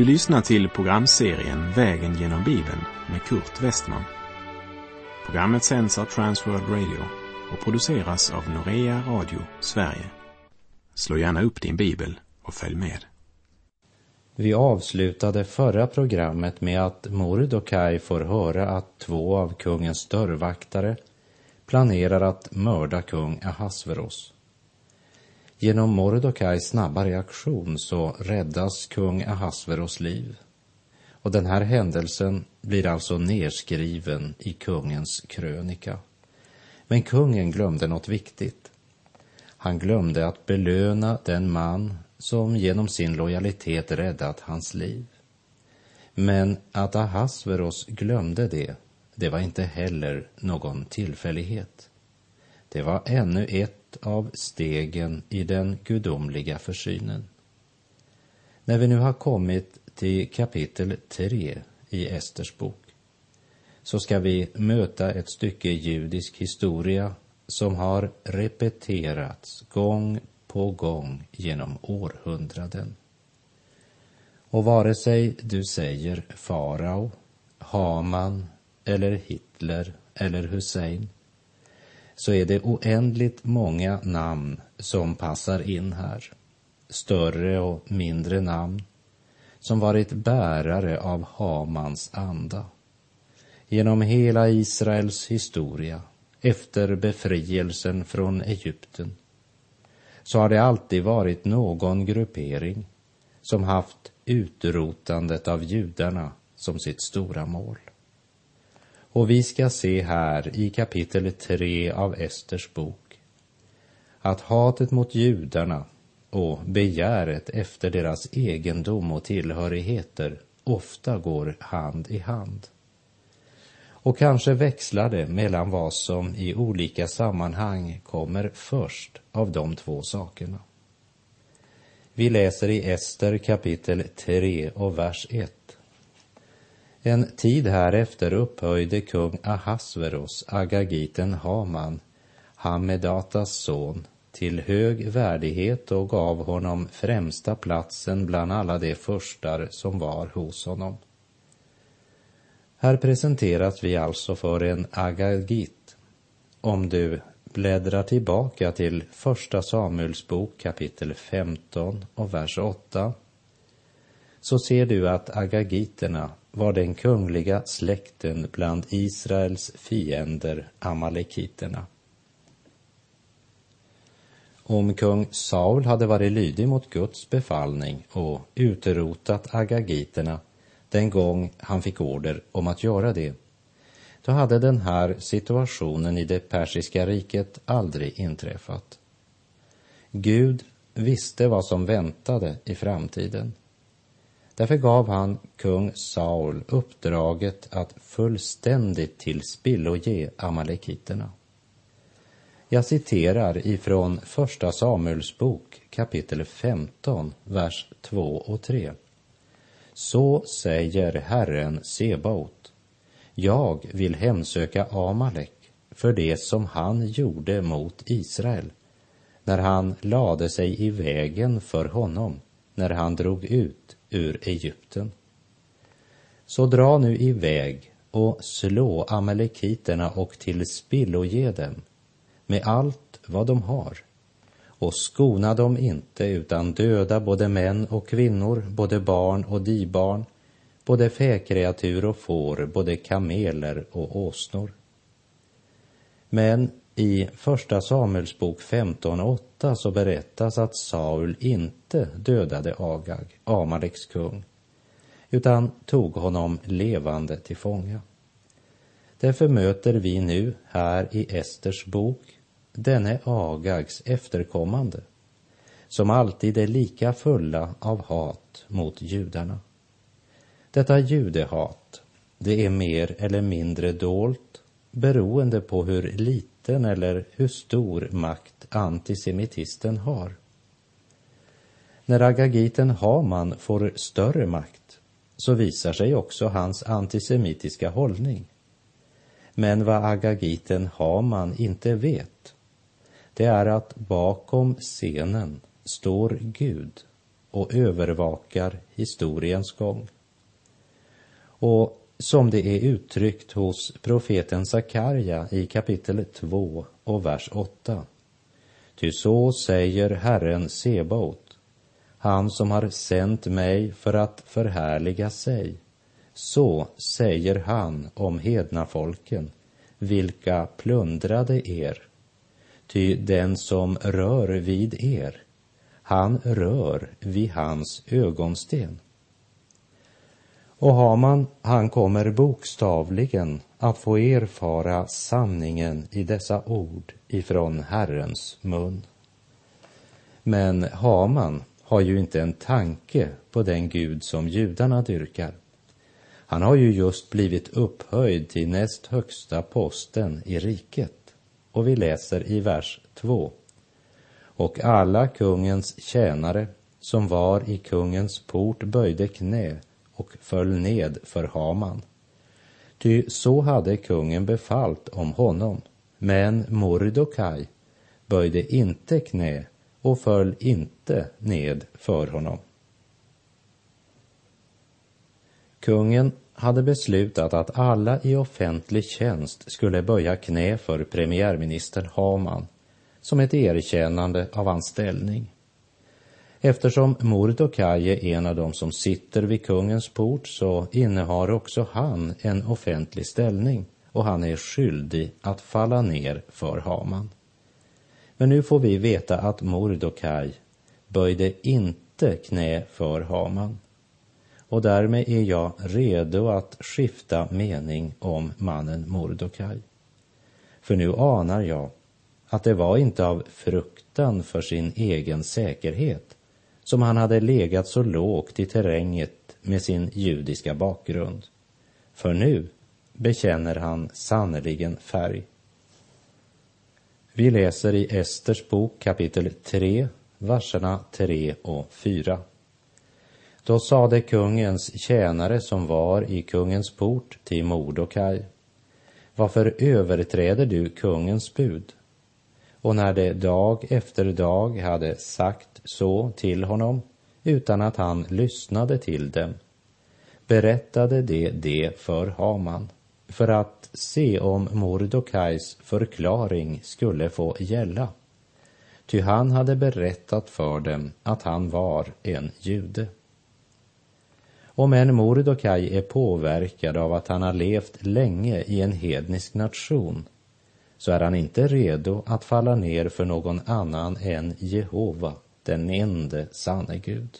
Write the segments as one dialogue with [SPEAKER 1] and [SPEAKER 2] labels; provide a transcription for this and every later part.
[SPEAKER 1] Du lyssnar till programserien Vägen genom Bibeln med Kurt Westman. Programmet sänds av Transworld Radio och produceras av Norea Radio Sverige. Slå gärna upp din bibel och följ med.
[SPEAKER 2] Vi avslutade förra programmet med att Mordokaj får höra att 2 av kungens dörrvaktare planerar att mörda kung Ahasveros. Genom Mordokajs snabba reaktion så räddas kung Ahasveros liv. Och den här händelsen blir alltså nedskriven i kungens krönika. Men kungen glömde något viktigt. Han glömde att belöna den man som genom sin lojalitet räddat hans liv. Men att Ahasveros glömde det var inte heller någon tillfällighet. Det var ännu ett av stegen i den gudomliga försynen. När vi nu har kommit till kapitel 3 i Esters bok så ska vi möta ett stycke judisk historia som har repeterats gång på gång genom århundraden. Och vare sig du säger Farao, Haman eller Hitler eller Hussein, så är det oändligt många namn som passar in här. Större och mindre namn som varit bärare av Hamans anda. Genom hela Israels historia, efter befrielsen från Egypten, så har det alltid varit någon gruppering som haft utrotandet av judarna som sitt stora mål. Och vi ska se här i kapitel 3 av Esters bok att hatet mot judarna och begäret efter deras egendom och tillhörigheter ofta går hand i hand. Och kanske växlar det mellan vad som i olika sammanhang kommer först av de 2 sakerna. Vi läser i Ester kapitel 3 och vers 1. En tid härefter upphöjde kung Ahasveros Agagiten Haman, Hammedatas son, till hög värdighet och gav honom främsta platsen bland alla de furstar som var hos honom. Här presenteras vi alltså för en Agagit. Om du bläddrar tillbaka till första Samuels bok kapitel 15 och vers 8 så ser du att Agagiterna var den kungliga släkten bland Israels fiender, amalekiterna. Om kung Saul hade varit lydig mot Guds befallning och utrotat Agagiterna den gång han fick order om att göra det, då hade den här situationen i det persiska riket aldrig inträffat. Gud visste vad som väntade i framtiden. Därför gav han kung Saul uppdraget att fullständigt tillspilloge amalekiterna. Jag citerar ifrån första Samuels bok kapitel 15, vers 2 och 3. Så säger Herren Sebaot: jag vill hemsöka Amalek för det som han gjorde mot Israel, när han lade sig i vägen för honom, när han drog ut ur Egypten. Så dra nu iväg och slå amalekiterna och tillspilloge dem med allt vad de har, och skona dem inte, utan döda både män och kvinnor, både barn och dibarn, både fäkreatur och får, både kameler och åsnor. Men i första Samuels bok 15:8 så berättas att Saul inte dödade Agag, Amaleks kung, utan tog honom levande till fånga. Därför möter vi nu här i Esters bok denne Agags efterkommande, som alltid är lika fulla av hat mot judarna. Detta judehat, det är mer eller mindre dolt, beroende på hur liten eller hur stor makt antisemitisten har. När Agagiten Haman får större makt så visar sig också hans antisemitiska hållning. Men vad Agagiten Haman inte vet, det är att bakom scenen står Gud och övervakar historiens gång. Och som det är uttryckt hos profeten Sakarja i kapitel 2 och vers 8. Ty så säger Herren Sebaot, han som har sänt mig för att förhärliga sig. Så säger han om hedna folken, vilka plundrade er. Ty den som rör vid er, han rör vid hans ögonsten. Och Haman, han kommer bokstavligen att få erfara sanningen i dessa ord ifrån Herrens mun. Men Haman har ju inte en tanke på den Gud som judarna dyrkar. Han har ju just blivit upphöjd till näst högsta posten i riket. Och vi läser i vers 2. Och alla kungens tjänare som var i kungens port böjde knä och föll ned för Haman. Ty så hade kungen befallt om honom, men Mordokaj böjde inte knä och föll inte ned för honom. Kungen hade beslutat att alla i offentlig tjänst skulle böja knä för premiärminister Haman som ett erkännande av hans ställning. Eftersom Mordokaj är en av dem som sitter vid kungens port så innehar också han en offentlig ställning och han är skyldig att falla ner för Haman. Men nu får vi veta att Mordokaj böjde inte knä för Haman. Och därmed är jag redo att skifta mening om mannen Mordokaj. För nu anar jag att det var inte av fruktan för sin egen säkerhet som han hade legat så lågt i terränget med sin judiska bakgrund. För nu bekänner han sannerligen färg. Vi läser i Esters bok kapitel 3, verserna 3 och 4. Då sade kungens tjänare som var i kungens port till Mordokaj: varför överträder du kungens bud? Och när det dag efter dag hade sagt så till honom, utan att han lyssnade till dem, berättade det för Haman, för att se om Mordokajs förklaring skulle få gälla. Ty han hade berättat för dem att han var en jude. Om en Mordokaj är påverkad av att han har levt länge i en hednisk nation, så är han inte redo att falla ner för någon annan än Jehova, den ende sanne Gud.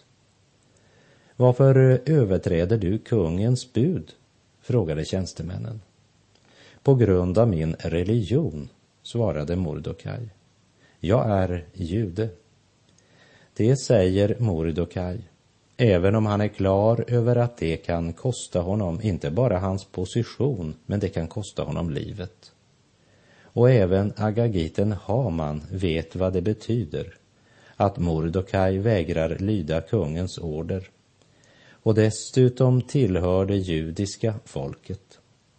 [SPEAKER 2] Varför överträder du kungens bud? Frågade tjänstemännen. På grund av min religion, svarade Mordokaj. Jag är jude. Det säger Mordokaj, även om han är klar över att det kan kosta honom inte bara hans position, men det kan kosta honom livet. Och även agagiten Haman vet vad det betyder att Mordokaj vägrar lyda kungens order. Och dessutom tillhör det judiska folket.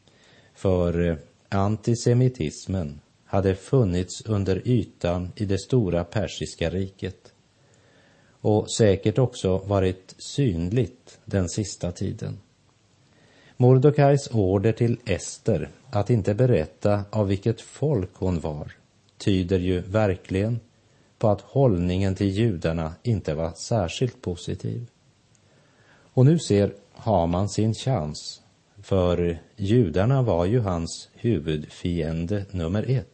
[SPEAKER 2] För antisemitismen hade funnits under ytan i det stora persiska riket och säkert också varit synligt den sista tiden. Mordokajs order till Ester att inte berätta av vilket folk hon var tyder ju verkligen på att hållningen till judarna inte var särskilt positiv. Och nu ser Haman sin chans, för judarna var ju hans huvudfiende nummer 1.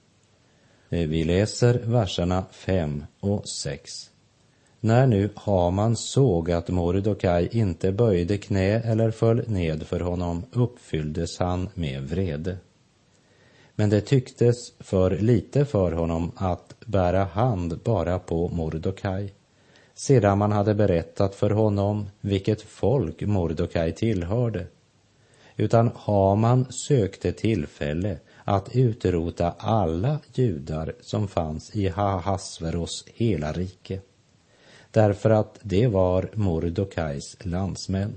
[SPEAKER 2] Vi läser verserna 5 och 6. När nu Haman såg att Mordokaj inte böjde knä eller föll ned för honom, uppfylldes han med vrede. Men det tycktes för lite för honom att bära hand bara på Mordokaj, sedan man hade berättat för honom vilket folk Mordokaj tillhörde. Utan Haman sökte tillfälle att utrota alla judar som fanns i Ahasveros hela rike, därför att det var Mordokajs landsmän.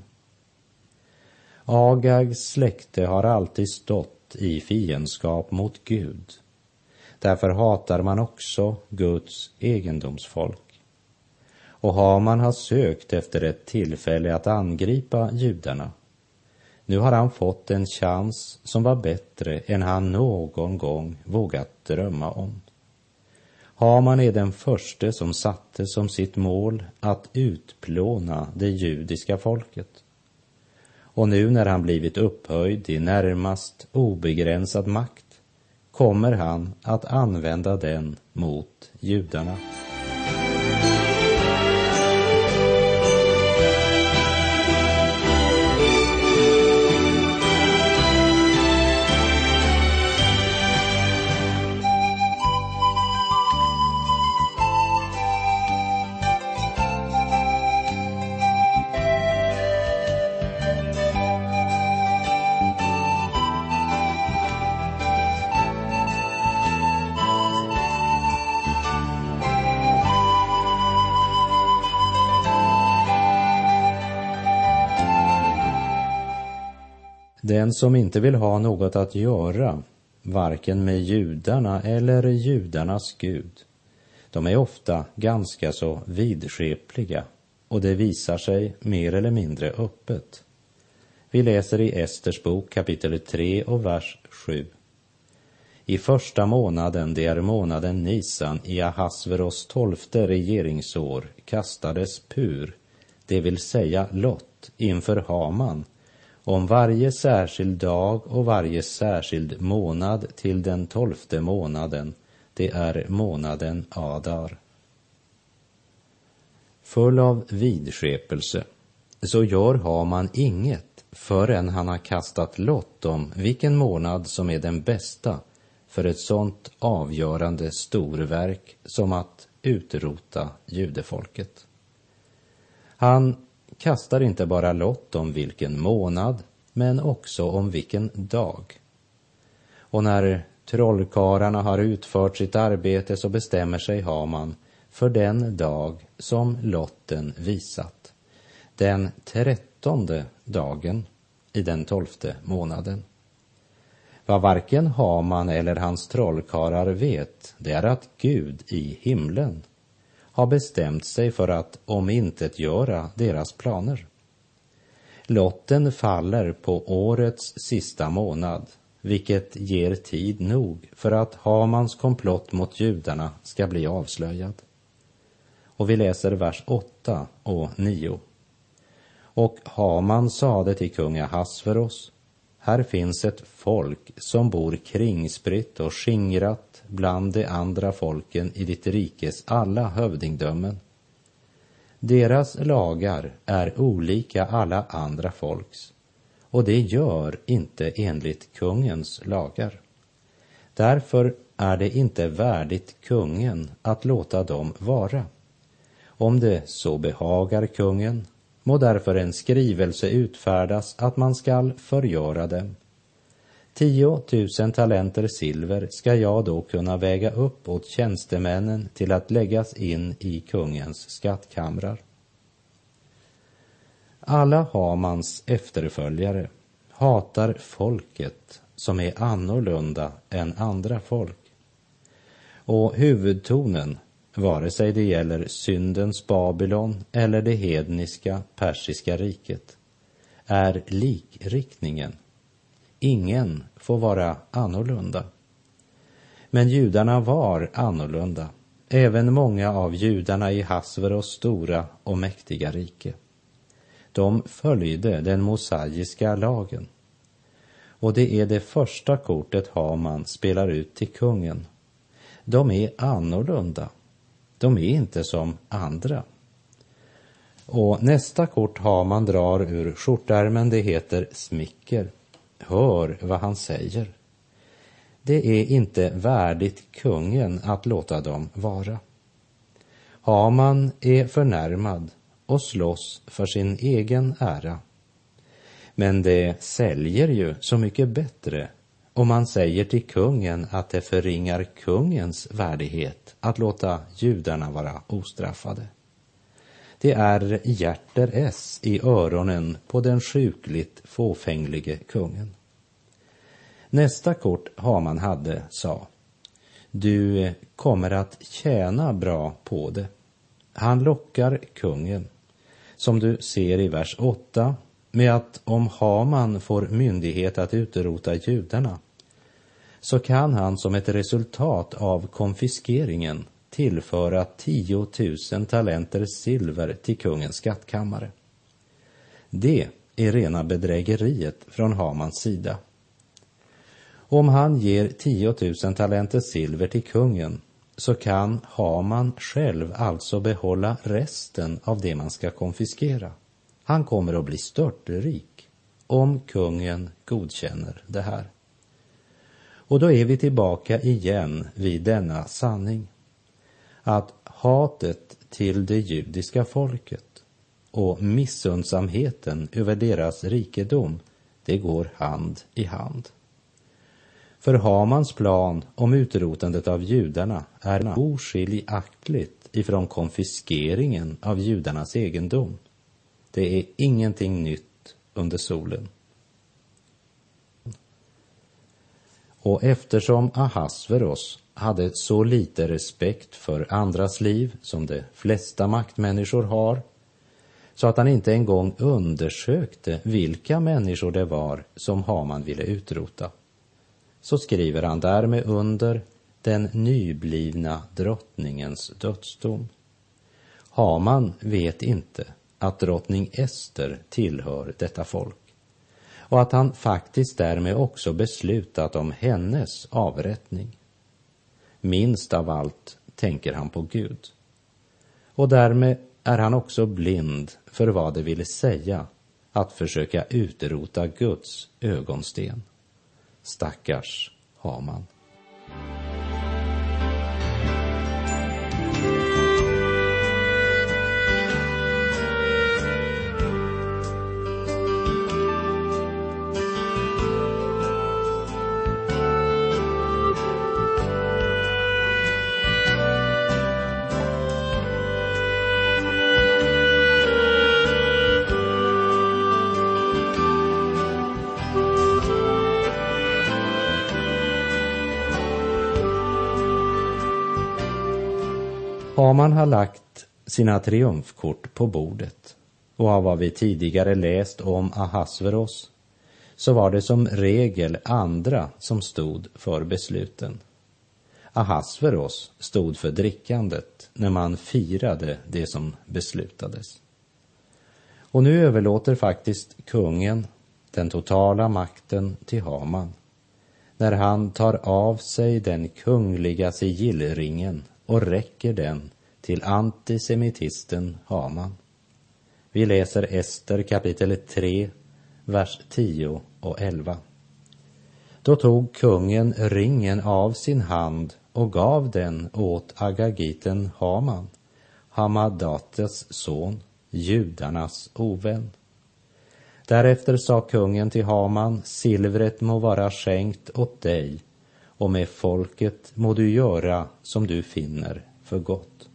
[SPEAKER 2] Agags släkte har alltid stått i fiendskap mot Gud. Därför hatar man också Guds egendomsfolk. och Haman har sökt efter ett tillfälle att angripa judarna. Nu har han fått en chans som var bättre än han någon gång vågat drömma om. Haman är den förste som satte som sitt mål att utplåna det judiska folket. Och nu när han blivit upphöjd i närmast obegränsad makt kommer han att använda den mot judarna. Den som inte vill ha något att göra, varken med judarna eller judarnas Gud, de är ofta ganska så vidskepliga och det visar sig mer eller mindre öppet. Vi läser i Esters bok kapitel 3 och vers 7. I första månaden, det är månaden Nisan, i Ahasveros 12:e regeringsår, kastades Pur, det vill säga Lot, inför Haman, om varje särskild dag och varje särskild månad till den 12:e månaden, det är månaden Adar. Full av vidskepelse så gör Haman inget förrän han har kastat lott om vilken månad som är den bästa för ett sådant avgörande storverk som att utrota judefolket. Han kastar inte bara lott om vilken månad, men också om vilken dag. Och när trollkarlarna har utfört sitt arbete så bestämmer sig Haman för den dag som lotten visat, den 13:e dagen i den 12:e månaden. Vad varken Haman eller hans trollkarlar vet, det är att Gud i himlen har bestämt sig för att omintetgöra deras planer. Lotten faller på årets sista månad, vilket ger tid nog för att Hamans komplott mot judarna ska bli avslöjad. Och vi läser vers 8 och 9. Och Haman sade till kung Ahasveros: här finns ett folk som bor kringspritt och skingrat bland de andra folken i ditt rikes alla hövdingdömen. Deras lagar är olika alla andra folks, och det gör inte enligt kungens lagar. Därför är det inte värdigt kungen att låta dem vara. Om det så behagar kungen, må därför en skrivelse utfärdas att man skall förgöra dem. 10 000 talenter silver ska jag då kunna väga upp åt tjänstemännen till att läggas in i kungens skattkamrar. Alla Hamans efterföljare hatar folket som är annorlunda än andra folk. Och huvudtonen, vare sig det gäller syndens Babylon eller det hedniska persiska riket, är likriktningen. Ingen får vara annorlunda. Men judarna var annorlunda, även många av judarna i Ahasveros stora och mäktiga rike. De följde den mosaiska lagen. Och det är det första kortet Haman spelar ut till kungen. De är annorlunda. De är inte som andra. Och nästa kort Haman drar ur skjortärmen, det heter smicker. Hör vad han säger. Det är inte värdigt kungen att låta dem vara. Haman är förnärmad och slåss för sin egen ära. Men det säljer ju så mycket bättre om man säger till kungen att det förringar kungens värdighet att låta judarna vara ostraffade. Det är hjärter ess i öronen på den sjukligt fåfänglige kungen. Nästa kort Haman hade sa: du kommer att tjäna bra på det. Han lockar kungen, som du ser i vers 8, med att om Haman får myndighet att utrota judarna, så kan han som ett resultat av konfiskeringen tillföra 10 000 talenter silver till kungens skattkammare. Det är rena bedrägeriet från Hamans sida. Om han ger 10 000 talenter silver till kungen, så kan Haman själv alltså behålla resten av det man ska konfiskera. Han kommer att bli störtrik om kungen godkänner det här. Och då är vi tillbaka igen vid denna sanning, att hatet till det judiska folket och missundsamheten över deras rikedom, det går hand i hand. För Hamans plan om utrotandet av judarna är oskiljaktigt ifrån konfiskeringen av judarnas egendom. Det är ingenting nytt under solen. Och eftersom Ahasveros hade så lite respekt för andras liv som de flesta maktmänniskor har, så att han inte en gång undersökte vilka människor det var som Haman ville utrota, så skriver han därmed under den nyblivna drottningens dödsdom. Haman vet inte att drottning Ester tillhör detta folk, och att han faktiskt därmed också beslutat om hennes avrättning. Minst av allt tänker han på Gud. Och därmed är han också blind för vad det ville säga att försöka utrota Guds ögonsten. Stackars Haman. Haman har lagt sina triumfkort på bordet, och av vad vi tidigare läst om Ahasveros så var det som regel andra som stod för besluten. Ahasveros stod för drickandet när man firade det som beslutades. Och nu överlåter faktiskt kungen den totala makten till Haman, när han tar av sig den kungliga sigillringen och räcker den till antisemitisten Haman. Vi läser Ester kapitel 3, vers 10 och 11. Då tog kungen ringen av sin hand och gav den åt Agagiten Haman, Hamadates son, judarnas ovän. Därefter sa kungen till Haman: silvret må vara skänkt åt dig, och med folket må du göra som du finner för gott.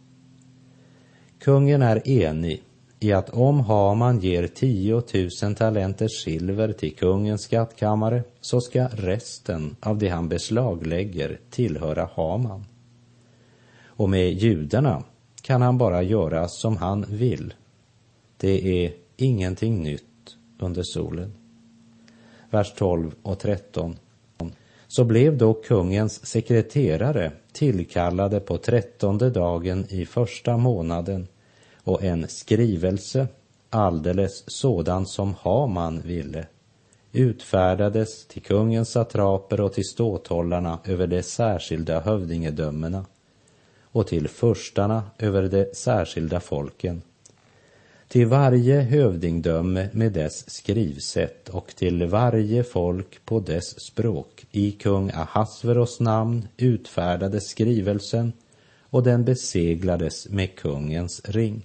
[SPEAKER 2] Kungen är enig i att om Haman ger 10 000 talenter silver till kungens skattkammare, så ska resten av det han beslaglägger tillhöra Haman. Och med judarna kan han bara göra som han vill. Det är ingenting nytt under solen. Vers 12 och 13. Så blev då kungens sekreterare tillkallade på 13:e dagen i första månaden, och en skrivelse, alldeles sådan som Haman ville, utfärdades till kungens satraper och till ståthållarna över de särskilda hövdingedömena och till förstarna över de särskilda folken, till varje hövdingdöme med dess skrivsätt och till varje folk på dess språk. I kung Ahasveros namn utfärdades skrivelsen, och den beseglades med kungens ring.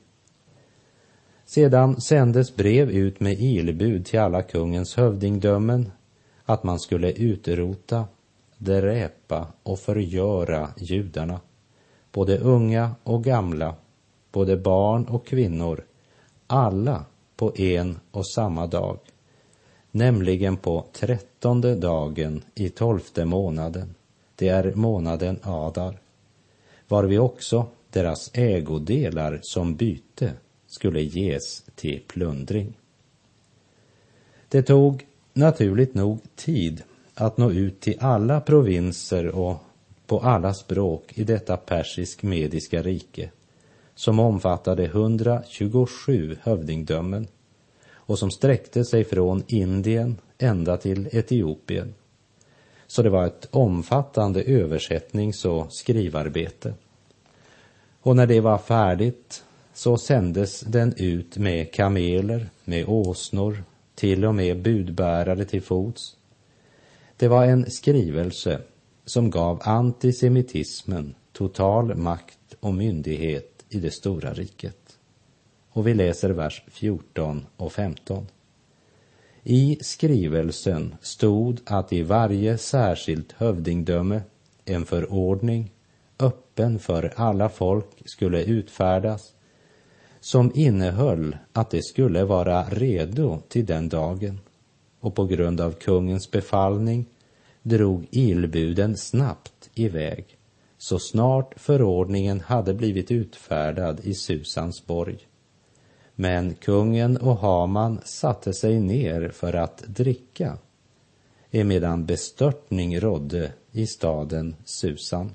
[SPEAKER 2] Sedan sändes brev ut med ilbud till alla kungens hövdingdömen att man skulle utrota, dräpa och förgöra judarna, både unga och gamla, både barn och kvinnor, alla på en och samma dag, nämligen på 13:e dagen i 12:e månaden. Det är månaden Adar, var vi också deras ägodelar som byte skulle ges till plundring. Det tog naturligt nog tid att nå ut till alla provinser och på alla språk i detta persisk-mediska rike, som omfattade 127 hövdingdömen och som sträckte sig från Indien ända till Etiopien. Så det var ett omfattande översättnings- och skrivarbete. Och när det var färdigt så sändes den ut med kameler, med åsnor, till och med budbärare till fots. Det var en skrivelse som gav antisemitismen total makt och myndighet i det stora riket. Och vi läser vers 14 och 15. I skrivelsen stod att i varje särskilt hövdingdöme en förordning öppen för alla folk skulle utfärdas, som innehöll att det skulle vara redo till den dagen. Och på grund av kungens befallning drog ilbuden snabbt iväg, så snart förordningen hade blivit utfärdad i Susans borg. Men kungen och Haman satte sig ner för att dricka, emedan bestörtning rådde i staden Susan.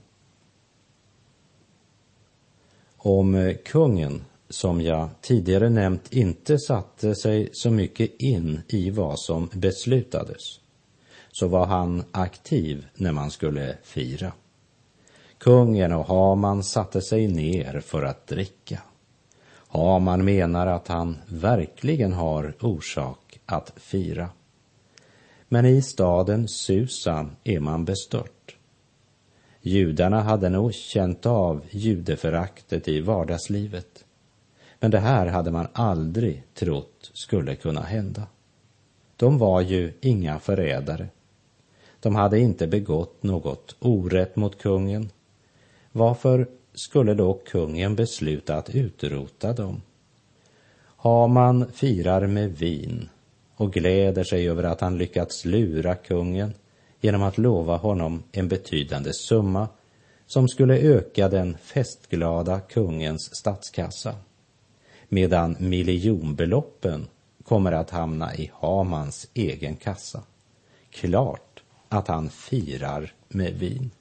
[SPEAKER 2] Om kungen, som jag tidigare nämnt, inte satte sig så mycket in i vad som beslutades, så var han aktiv när man skulle fira. Kungen och Haman satte sig ner för att dricka. Haman menar att han verkligen har orsak att fira. Men i staden Susan är man bestört. Judarna hade nog känt av judeföraktet i vardagslivet. Men det här hade man aldrig trott skulle kunna hända. De var ju inga förrädare. De hade inte begått något orätt mot kungen. Varför skulle då kungen besluta att utrota dem? Haman firar med vin och gläder sig över att han lyckats lura kungen genom att lova honom en betydande summa som skulle öka den festglada kungens statskassa, medan miljonbeloppen kommer att hamna i Hamans egen kassa. Klart att han firar med vin.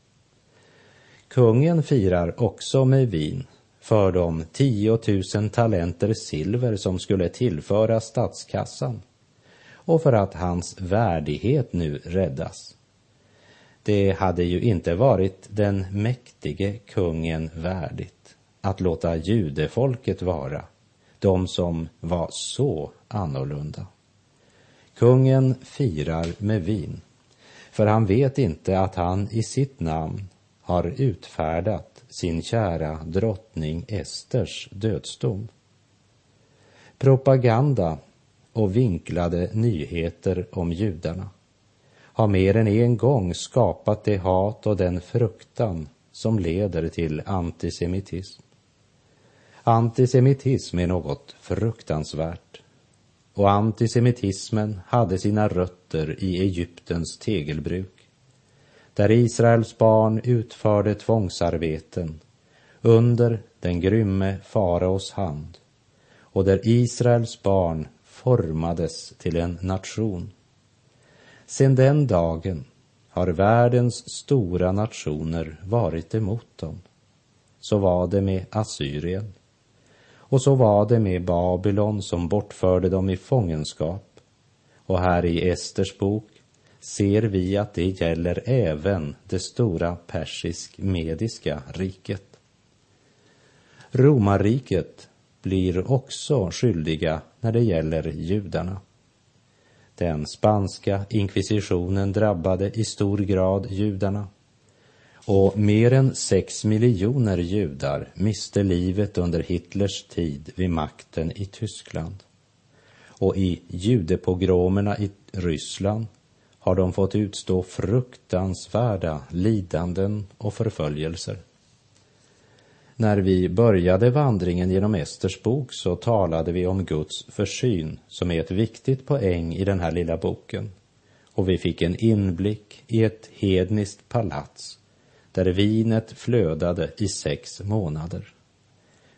[SPEAKER 2] Kungen firar också med vin för de 10 000 talenter silver som skulle tillföra statskassan och för att hans värdighet nu räddas. Det hade ju inte varit den mäktige kungen värdigt att låta judefolket vara, de som var så annorlunda. Kungen firar med vin, för han vet inte att han i sitt namn har utfärdat sin kära drottning Esters dödsdom. Propaganda och vinklade nyheter om judarna har mer än en gång skapat det hat och den fruktan som leder till antisemitism. Antisemitism är något fruktansvärt, och antisemitismen hade sina rötter i Egyptens tegelbruk, där Israels barn utförde tvångsarbeten under den grymme faraos hand, och där Israels barn formades till en nation. Sedan den dagen har världens stora nationer varit emot dem. Så var det med Assyrien, och så var det med Babylon som bortförde dem i fångenskap. Och här i Esters bok ser vi att det gäller även det stora persisk-mediska riket. Romarriket blir också skyldiga när det gäller judarna. Den spanska inkvisitionen drabbade i stor grad judarna, och mer än 6 miljoner judar miste livet under Hitlers tid vid makten i Tyskland. Och i judepogromerna i Ryssland har de fått utstå fruktansvärda lidanden och förföljelser. När vi började vandringen genom Esters bok så talade vi om Guds försyn, som är ett viktigt poäng i den här lilla boken. Och vi fick en inblick i ett hedniskt palats där vinet flödade i 6 månader.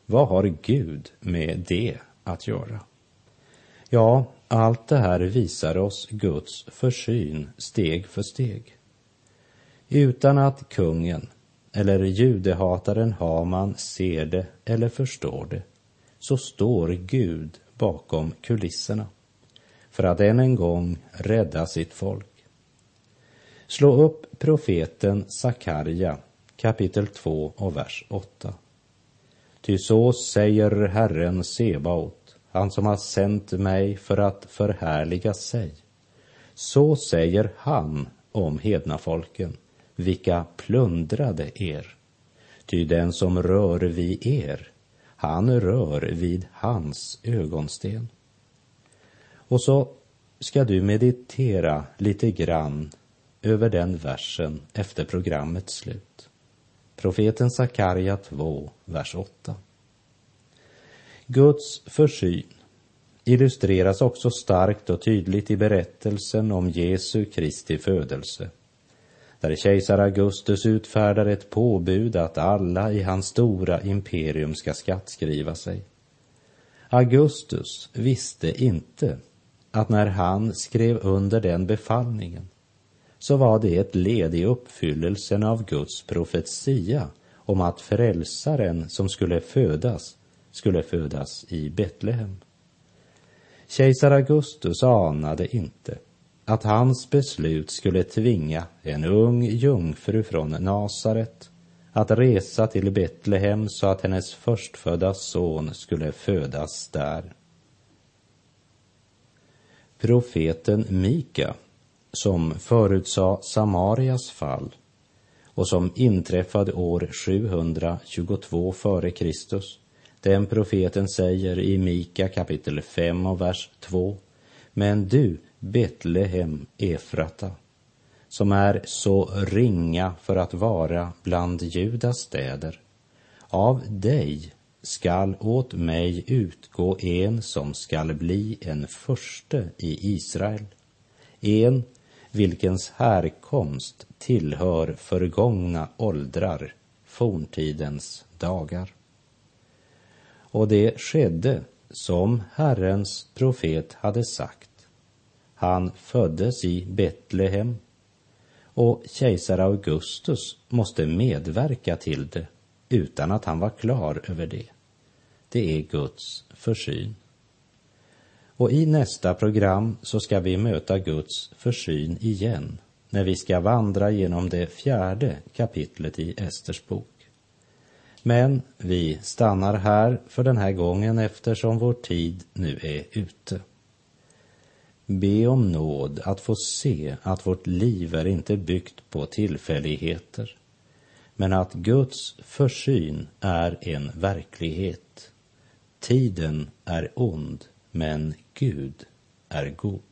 [SPEAKER 2] Vad har Gud med det att göra? Ja, allt det här visar oss Guds försyn steg för steg. Utan att kungen eller judehataren Haman ser det eller förstår det, så står Gud bakom kulisserna för att än en gång rädda sitt folk. Slå upp profeten Sakarja, kapitel 2 och vers 8. Ty så säger Herren Sebaot, han som har sänt mig för att förhärliga sig. Så säger han om hedna folken, vilka plundrade er. Ty den som rör vid er, han rör vid hans ögonsten. Och så ska du meditera lite grann över den versen efter programmets slut. Profeten Sakarja 2, vers 8. Guds försyn illustreras också starkt och tydligt i berättelsen om Jesu Kristi födelse, där kejsar Augustus utfärdar ett påbud att alla i hans stora imperium ska skattskriva sig. Augustus visste inte att när han skrev under den befallningen, så var det ett led i uppfyllelsen av Guds profetia om att frälsaren som skulle födas i Betlehem. Kejsar Augustus anade inte att hans beslut skulle tvinga en ung jungfru från Nasaret att resa till Betlehem så att hennes förstfödda son skulle födas där. Profeten Mika, som förutsade Samarias fall och som inträffade år 722 före Kristus, den profeten säger i Mika kapitel 5 och vers 2: Men du, Betlehem Efrata, som är så ringa för att vara bland Judas städer, av dig skall åt mig utgå en som skall bli en förste i Israel, en vilkens härkomst tillhör förgångna åldrar, forntidens dagar. Och det skedde som Herrens profet hade sagt. Han föddes i Betlehem, och kejsar Augustus måste medverka till det utan att han var klar över det. Det är Guds försyn. Och i nästa program så ska vi möta Guds försyn igen, när vi ska vandra genom det 4:e kapitlet i Esters bok. Men vi stannar här för den här gången eftersom vår tid nu är ute. Be om nåd att få se att vårt liv är inte byggt på tillfälligheter, men att Guds försyn är en verklighet. Tiden är ond, men Gud är god.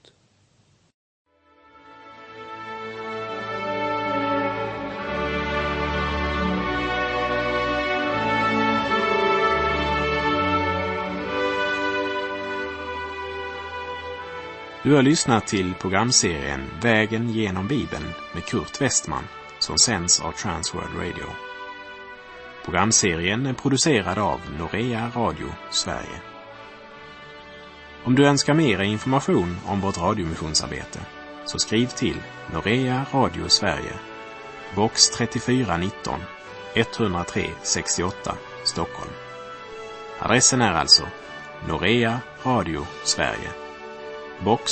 [SPEAKER 1] Du har lyssnat till programserien Vägen genom Bibeln med Kurt Westman, som sänds av Transworld Radio. Programserien är producerad av Norea Radio Sverige. Om du önskar mer information om vårt radiomissionsarbete, så skriv till Norea Radio Sverige, box 3419 103 68 Stockholm. Adressen är alltså Norea Radio Sverige, box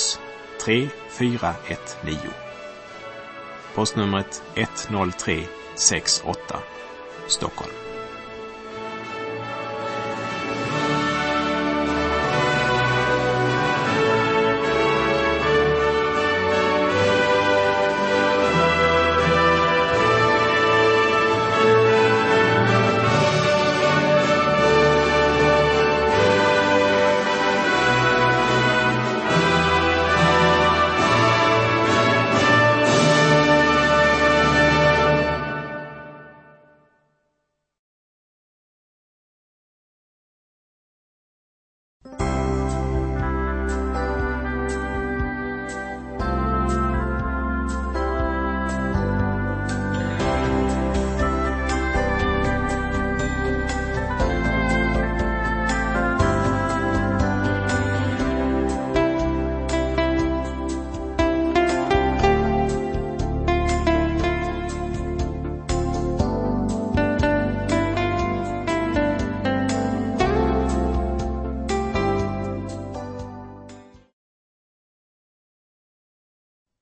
[SPEAKER 1] 3419. Postnumret 10368 Stockholm.